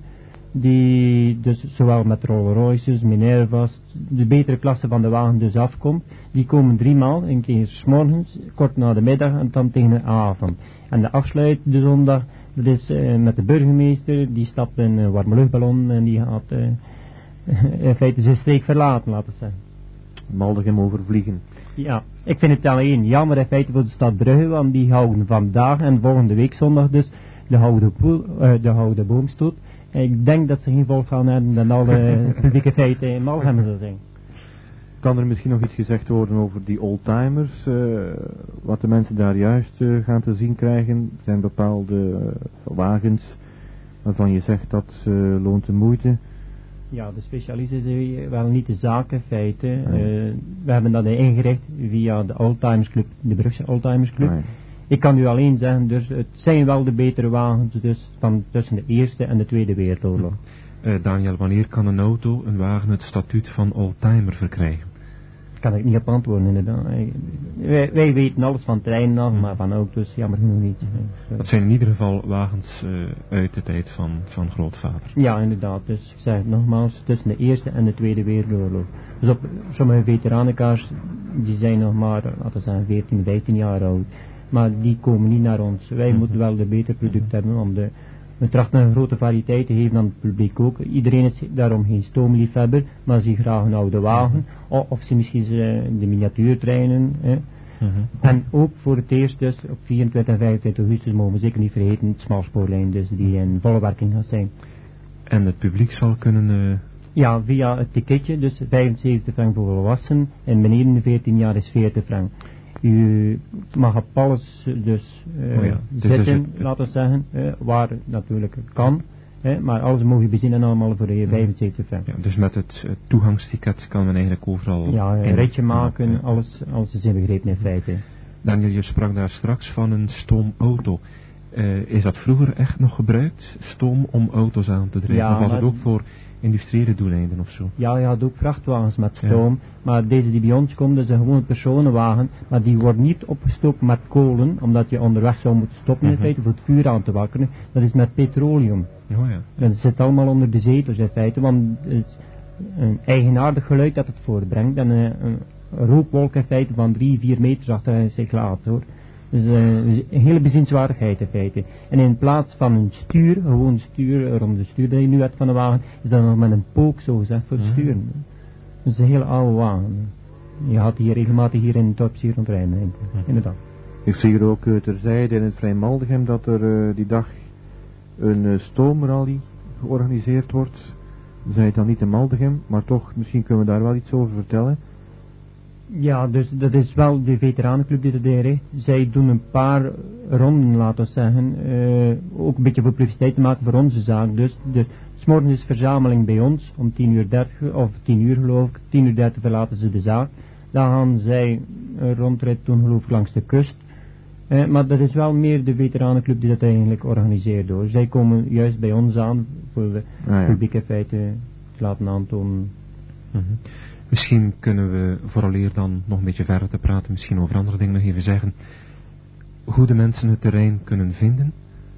die dus zowel met Rolls Royces, Minerva's, de betere klasse van de wagen dus afkomt. Die komen driemaal, een keer 's morgens, kort na de middag en dan tegen de avond. En de afsluit de zondag, dat is uh, met de burgemeester, die stapt in een warme luchtballon en die gaat uh, in feite zijn streek verlaten, laten we zeggen.
Maldegem overvliegen.
Ja, ik vind het alleen jammer in feite voor de stad Brugge, want die houden vandaag en volgende week zondag dus de Houden, poel, uh, de houden Boomstoot. Ik denk dat ze geen volk gaan hebben dan alle publieke feiten in Maldegem zullen zijn.
Kan er misschien nog iets gezegd worden over die oldtimers? Uh, wat de mensen daar juist uh, gaan te zien krijgen? Er zijn bepaalde uh, wagens waarvan je zegt dat uh, loont de moeite.
Ja, de specialist is wel niet de zaak in feite.
Nee.
Uh, we hebben dat ingericht via de Oldtimers Club, de Brugse Oldtimers Club.
Nee.
Ik kan u alleen zeggen, dus het zijn wel de betere wagens dus van tussen de Eerste en de Tweede Wereldoorlog.
Uh, Daniel, wanneer kan een auto, een wagen, het statuut van oldtimer verkrijgen?
Kan ik niet op antwoorden inderdaad. Wij, wij weten alles van treinen af, maar van auto's jammer genoeg niet.
Dat zijn in ieder geval wagens uh, uit de tijd van, van grootvader.
Ja, inderdaad. Dus ik zeg het nogmaals, tussen de Eerste en de Tweede Wereldoorlog. Dus op sommige veteranenkaars, die zijn nog maar, laten we zeggen, veertien, vijftien jaar oud. Maar die komen niet naar ons. Wij mm-hmm. moeten wel de beter product hebben om de... We trachten een grote variëteit te geven aan het publiek ook. Iedereen is daarom geen stoomliefhebber, maar ze graag een oude wagen. Of, of ze misschien uh, de miniatuurtreinen. Hè. Mm-hmm. En ook voor het eerst dus op vierentwintig en vijfentwintig augustus mogen we zeker niet vergeten het smalspoorlijn dus die in volle werking gaat zijn.
En het publiek zal kunnen... Uh...
Ja, via het ticketje, dus vijfenzeventig frank voor volwassenen en beneden de veertien jaar is veertig frank. U mag op alles dus uh, oh ja, zitten, dus laten we zeggen, uh, waar het natuurlijk kan. Hè, maar alles mag je bezinnen allemaal voor de vijfenzeventig frank.
Ja, dus met het uh, toegangsticket kan men eigenlijk overal...
Ja, een ritje maken, ja. alles, alles is inbegrepen in feite.
Daniel, je sprak daar straks van een stoomauto. Uh, is dat vroeger echt nog gebruikt, stoom, om auto's aan te drijven? Ja, of was het ook voor industriële doeleinden of zo?
Ja, je had ook vrachtwagens met stoom, ja. Maar deze die bij ons komen, dat is een gewone personenwagen, maar die wordt niet opgestookt met kolen, omdat je onderweg zou moeten stoppen in uh-huh. feite voor het vuur aan te wakkeren. Dat is met petroleum.
Oh ja.
Dat zit allemaal onder de zetels in feite, want het is een eigenaardig geluid dat het voortbrengt en een, een rookwolk in feite van drie, vier meters achter zich laat hoor. Dus uh, een hele bezienswaardigheid in feite. En in plaats van een stuur, gewoon stuur, rond de stuur dat je nu hebt van de wagen, is dat nog met een pook zo gezegd voor het sturen. Mm. Dus een hele oude wagen. Je had hier regelmatig hier in het dorp hier rondrijden, mm. inderdaad.
Ik zie hier ook uh, terzijde in het Vrij Maldegem dat er uh, die dag een uh, stoomrally georganiseerd wordt. Zij het dan niet in Maldegem, maar toch, misschien kunnen we daar wel iets over vertellen.
Ja, dus dat is wel de veteranenclub die dat inricht. Zij doen een paar ronden, laten we zeggen. Uh, ook een beetje voor publiciteit te maken voor onze zaak. Dus, dus 's morgens is verzameling bij ons om tien uur dertig, of tien uur geloof ik. tien uur dertig verlaten ze de zaak. Dan gaan zij een rondrit doen geloof ik langs de kust. Uh, maar dat is wel meer de veteranenclub die dat eigenlijk organiseert hoor. Zij komen juist bij ons aan voor de ah, ja. publiek in feite te laten aantonen.
Mm-hmm. Misschien kunnen we vooraleer dan nog een beetje verder te praten, misschien over andere dingen nog even zeggen, hoe de mensen het terrein kunnen vinden.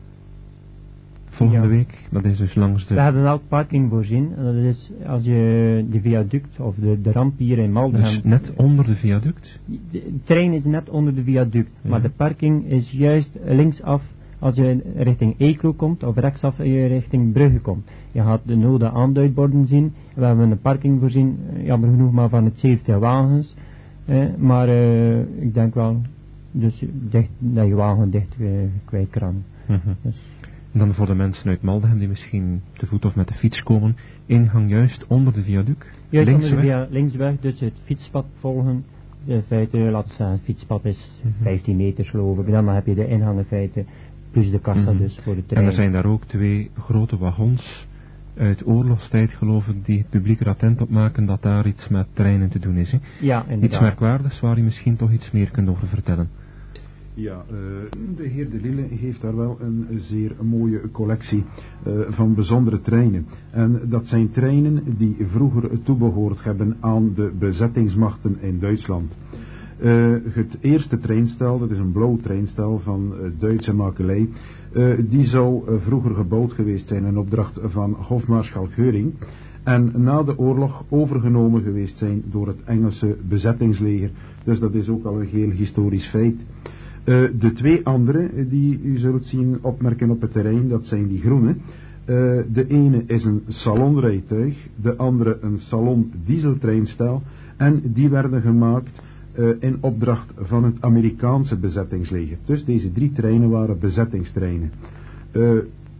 Volgende ja. week, dat is dus langs de...
We hebben wel parking voorzien, dat is als je de viaduct of de, de ramp hier in Maldegem...
Dus net onder de viaduct?
De trein is net onder de viaduct, ja. Maar de parking is juist linksaf als je richting Eeklo komt of rechtsaf je richting Brugge komt. Je gaat de nodige aanduidborden zien. We hebben een parking voorzien, jammer genoeg maar van het zeventig wagens. Eh, maar uh, ik denk wel dus dicht, dat je wagen dicht uh, kwijt kan.
Mm-hmm. Dus. En dan voor de mensen uit Maldegem die misschien te voet of met de fiets komen, ingang juist onder de viaduct?
Juist
linksweg?
onder de via, linksweg, dus het fietspad volgen. In feite, laten we zeggen, het fietspad is mm-hmm. vijftien meter geloof ik. Dan heb je de ingang in feite. Plus de kassa mm-hmm. dus voor de trein.
En er zijn daar ook twee grote wagons uit oorlogstijd, geloof ik, die het publiek er attent op maken dat daar iets met treinen te doen is. Hè?
Ja, inderdaad.
Iets merkwaardigs waar je misschien toch iets meer kunt over vertellen.
Ja, uh, de heer De Lille heeft daar wel een zeer mooie collectie uh, van bijzondere treinen. En dat zijn treinen die vroeger toebehoord hebben aan de bezettingsmachten in Duitsland. Uh, het eerste treinstel, dat is een blauw treinstel van uh, Duitse makelij, uh, die zou uh, vroeger gebouwd geweest zijn in opdracht van Hofmaarschalk Göring. En na de oorlog overgenomen geweest zijn door het Engelse bezettingsleger. Dus dat is ook al een heel historisch feit. Uh, de twee andere die u zult zien opmerken op het terrein, dat zijn die groene. Uh, de ene is een salonrijtuig, de andere een salon dieseltreinstel. En die werden gemaakt uh, in opdracht van het Amerikaanse bezettingsleger. Dus deze drie treinen waren bezettingstreinen. Uh,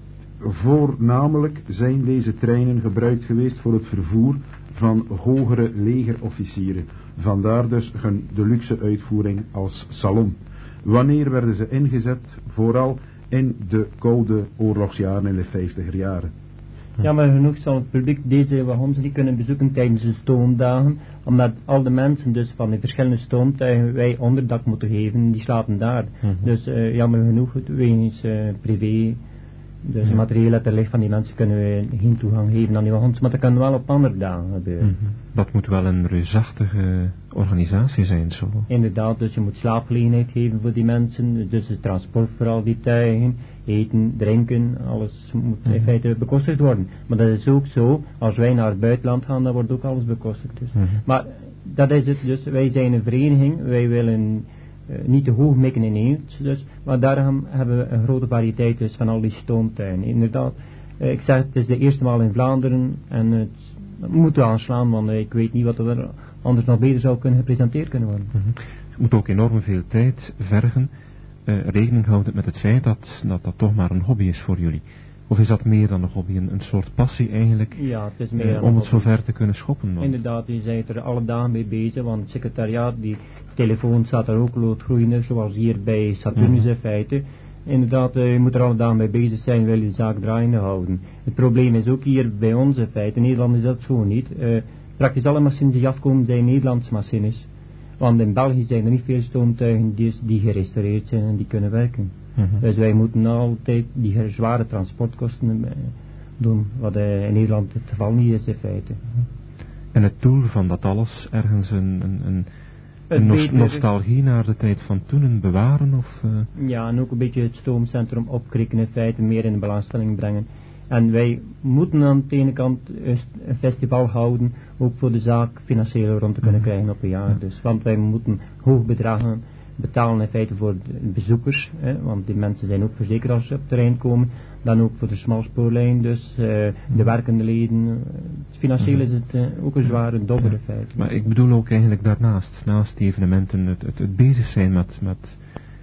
voornamelijk zijn deze treinen gebruikt geweest voor het vervoer van hogere legerofficieren. Vandaar dus hun de luxe uitvoering als salon. Wanneer werden ze ingezet? Vooral in de koude oorlogsjaren in de vijftiger jaren.
Ja, maar genoeg zal het publiek deze wagons niet kunnen bezoeken tijdens de stoomdagen, omdat al de mensen dus van de verschillende stoomtuigen wij onderdak moeten geven, die slapen daar. Mm-hmm. Dus uh, jammer genoeg, wegens uh, privé, dus ja. materieel dat er ligt van die mensen kunnen we geen toegang geven aan die wagons, maar dat kan wel op andere dagen gebeuren.
Mm-hmm. Dat moet wel een reusachtige organisatie zijn, zo.
Inderdaad, dus je moet slaapgelegenheid geven voor die mensen, dus het transport voor al die tuigen, eten, drinken, alles moet mm-hmm. in feite bekostigd worden. Maar dat is ook zo, als wij naar het buitenland gaan, dan wordt ook alles bekostigd. Dus. Mm-hmm. Maar dat is het, dus wij zijn een vereniging, wij willen uh, niet te hoog mikken ineens, dus, maar daarom hebben we een grote variëteit dus van al die stoomtuinen. Inderdaad, uh, ik zeg het is de eerste maal in Vlaanderen en het moet wel aanslaan, want uh, ik weet niet wat er anders nog beter zou kunnen gepresenteerd kunnen worden.
Mm-hmm. Het moet ook enorm veel tijd vergen. Uh, rekening houden met het feit dat, dat dat toch maar een hobby is voor jullie. Of is dat meer dan een hobby, een, een soort passie eigenlijk,
ja, het is meer uh,
om het zo ver te kunnen schoppen? Want...
Inderdaad, je bent er alle dagen mee bezig, want het secretariaat, die telefoon staat er ook loodgroeiende, zoals hier bij Saturnus in feite. Inderdaad, uh, je moet er alle dagen mee bezig zijn, wil je de zaak draaiende houden. Het probleem is ook hier bij ons in feite, in Nederland is dat zo niet. Uh, praktisch alle machines die afkomen zijn Nederlandse machines. Want in België zijn er niet veel stoomtuigen die, die gerestaureerd zijn en die kunnen werken. Mm-hmm. Dus wij moeten altijd die zware transportkosten uh, doen, wat uh, in Nederland het geval niet is in feite.
Mm-hmm. En het doel van dat alles, ergens een, een, een, een nos- nostalgie naar de tijd van toen, een bewaren? Of, uh...
Ja, en ook een beetje het stoomcentrum opkrikken in feite, meer in de belangstelling brengen. En wij moeten aan de ene kant een festival houden, ook voor de zaak financieel rond te kunnen krijgen op een jaar. Dus, want wij moeten hoog bedragen betalen in feite voor de bezoekers, hè, want die mensen zijn ook verzekerd als ze op het terrein komen. Dan ook voor de smalspoorlijn, dus uh, de werkende leden. Financieel is het uh, ook een zware dobbere
ja.
feit.
Maar ik bedoel ook eigenlijk daarnaast, naast die evenementen, het, het, het bezig zijn met, met,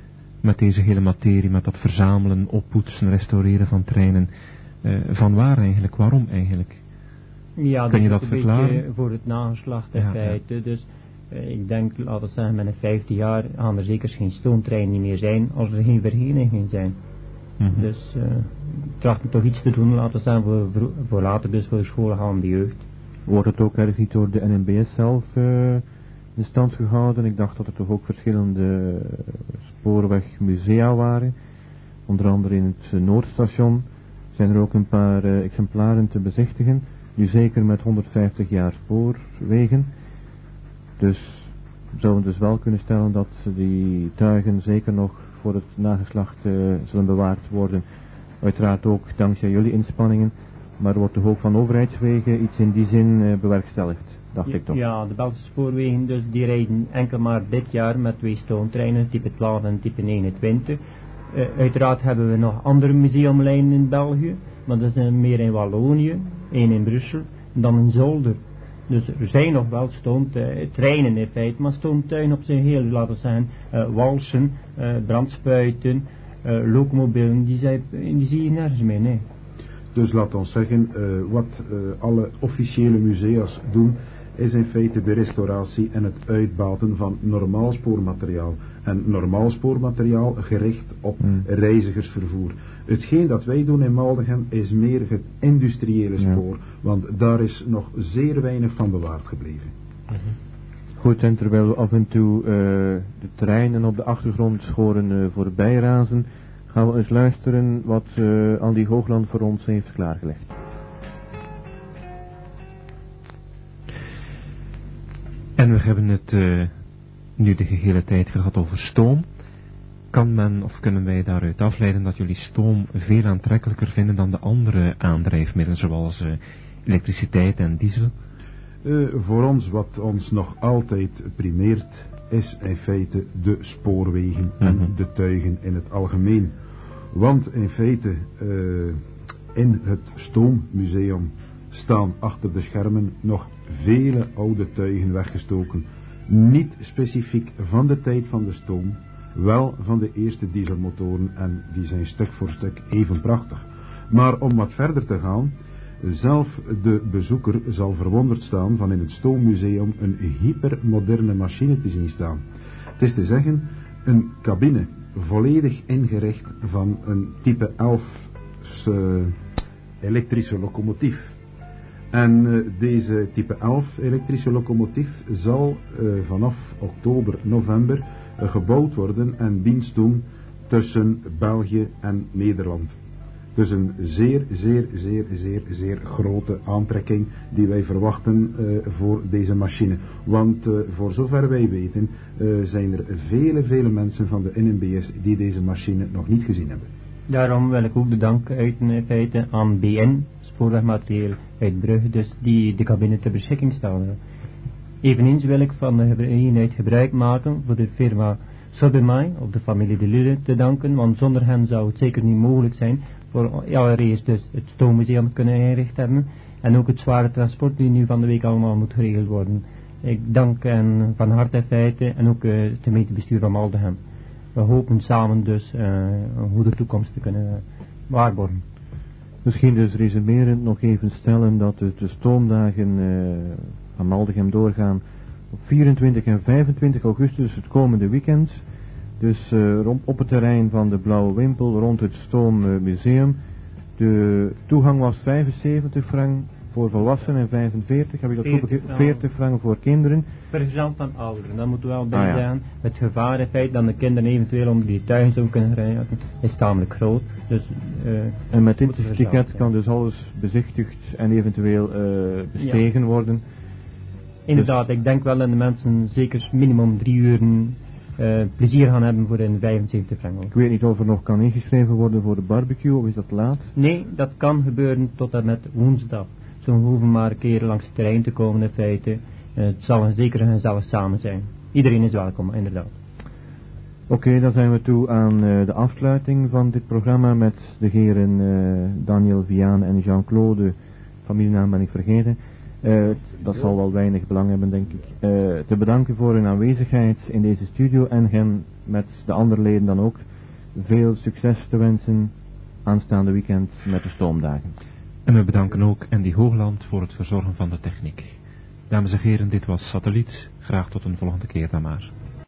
met deze hele materie, met dat verzamelen, oppoetsen, restaureren van treinen. Uh, van waar eigenlijk? Waarom eigenlijk?
Ja,
kan je
dat
dat
een
verklaren?
Beetje voor het nageslacht in
ja,
feite.
Ja.
Dus uh, ik denk, laten we zeggen, met een vijftien jaar gaan er zeker geen stoomtreinen meer zijn als er geen verenigingen zijn. Mm-hmm. Dus uh, trachten toch iets te doen, laten we zeggen, voor, voor, voor later, dus voor de schoolgaande jeugd.
Wordt het ook ergens niet door de N M B S zelf uh, in stand gehouden? Ik dacht dat er toch ook verschillende spoorwegmusea waren. Onder andere in het uh, Noordstation zijn er ook een paar uh, exemplaren te bezichtigen. Nu zeker met honderdvijftig jaar spoorwegen. Dus we zouden dus wel kunnen stellen dat die tuigen zeker nog voor het nageslacht uh, zullen bewaard worden. Uiteraard ook dankzij jullie inspanningen. Maar er wordt toch ook van overheidswegen iets in die zin uh, bewerkstelligd, dacht
ja,
ik toch?
Ja, de Belgische spoorwegen dus die rijden enkel maar dit jaar met twee stoomtreinen, type twaalf en type eenentwintig. Uh, uiteraard hebben we nog andere museumlijnen in België, maar dat zijn meer in Wallonië, één in Brussel, en dan in Zolder. Dus er zijn nog wel stoomtuigen, treinen in feite, maar stoomtuigen op zijn heel, laten we zeggen, uh, walsen, uh, brandspuiten, uh, locomobielen, die, zijn, die zie je nergens meer, nee.
Dus laat ons zeggen, uh, wat uh, alle officiële musea's doen, is in feite de restauratie en het uitbaten van normaal spoormateriaal. En normaal spoormateriaal gericht op mm. reizigersvervoer. Hetgeen dat wij doen in Maldegem is meer het industriële spoor. Ja. Want daar is nog zeer weinig van bewaard gebleven.
Mm-hmm. Goed, en terwijl we af en toe uh, de treinen op de achtergrond horen uh, voorbij razen, gaan we eens luisteren wat uh, Andy Hoogland voor ons heeft klaargelegd.
En we hebben het uh, nu de gehele tijd gehad over stoom. Kan men of kunnen wij daaruit afleiden dat jullie stoom veel aantrekkelijker vinden dan de andere aandrijfmiddelen zoals uh, elektriciteit en diesel?
Uh, voor ons, wat ons nog altijd primeert, is in feite de spoorwegen en mm-hmm. de tuigen in het algemeen. Want in feite, uh, in het Stoommuseum staan achter de schermen nog vele oude tuigen weggestoken. Niet specifiek van de tijd van de stoom, wel van de eerste dieselmotoren en die zijn stuk voor stuk even prachtig. Maar om wat verder te gaan, zelf de bezoeker zal verwonderd staan van in het Stoommuseum een hypermoderne machine te zien staan. Het is te zeggen, een cabine volledig ingericht van een type elf uh, elektrische locomotief. En uh, deze type elf elektrische locomotief zal uh, vanaf oktober, november uh, gebouwd worden en dienst doen tussen België en Nederland. Dus een zeer, zeer, zeer, zeer, zeer grote aantrekking die wij verwachten uh, voor deze machine. Want uh, voor zover wij weten uh, zijn er vele, vele mensen van de N M B S die deze machine nog niet gezien hebben.
Daarom wil ik ook de dank uiten in feite aan B N, spoorwegmaterieel uit Brugge, dus die de cabine ter beschikking stellen. Eveneens wil ik van de gelegenheid gebruik maken voor de firma Sobemai of de familie de Lille te danken, want zonder hen zou het zeker niet mogelijk zijn voor allereerst dus het Stoommuseum te kunnen ingericht hebben en ook het zware transport die nu van de week allemaal moet geregeld worden. Ik dank hen van harte in feite en ook uh, het gemeentebestuur van Maldegem. We hopen samen dus uh, een goede toekomst te kunnen uh, waarborgen.
Misschien dus resumerend nog even stellen dat de, de stoomdagen uh, van Maldegem doorgaan op vierentwintig en vijfentwintig augustus, het komende weekend. Dus uh, rond, op het terrein van de Blauwe Wimpel, rond het Stoommuseum. De toegang was vijfenzeventig frank voor volwassenen en vijfenveertig, heb ik dat goed begrepen? veertig frank voor kinderen.
Per gezant van ouderen, dat moeten we wel bij ah, zijn. Ja. Het gevaar in feite dat de kinderen eventueel om die tuin zou kunnen rijden, is tamelijk groot. Dus, uh,
en met dit ticket kan dus alles bezichtigd en eventueel uh, bestegen ja. worden.
Inderdaad, dus ik denk wel dat de mensen zeker minimum drie uren Uh, plezier gaan hebben voor een vijfenzeventig frank.
Ik weet niet of er nog kan ingeschreven worden voor de barbecue, of is dat laat?
Nee, dat kan gebeuren tot en met woensdag. Zo hoeven maar een keer langs het terrein te komen in feite. Uh, het zal zeker en gezellig samen zijn. Iedereen is welkom, inderdaad.
Oké, okay, dan zijn we toe aan uh, de afsluiting van dit programma met de heren uh, Daniel Viaan en Jean-Claude. Familienaam ben ik vergeten. Uh, dat zal wel weinig belang hebben, denk ik. Uh, te bedanken voor hun aanwezigheid in deze studio en hen met de andere leden dan ook veel succes te wensen aanstaande weekend met de stoomdagen.
En we bedanken ook Andy Hoogland voor het verzorgen van de techniek. Dames en heren, dit was Satelliet. Graag tot een volgende keer dan maar.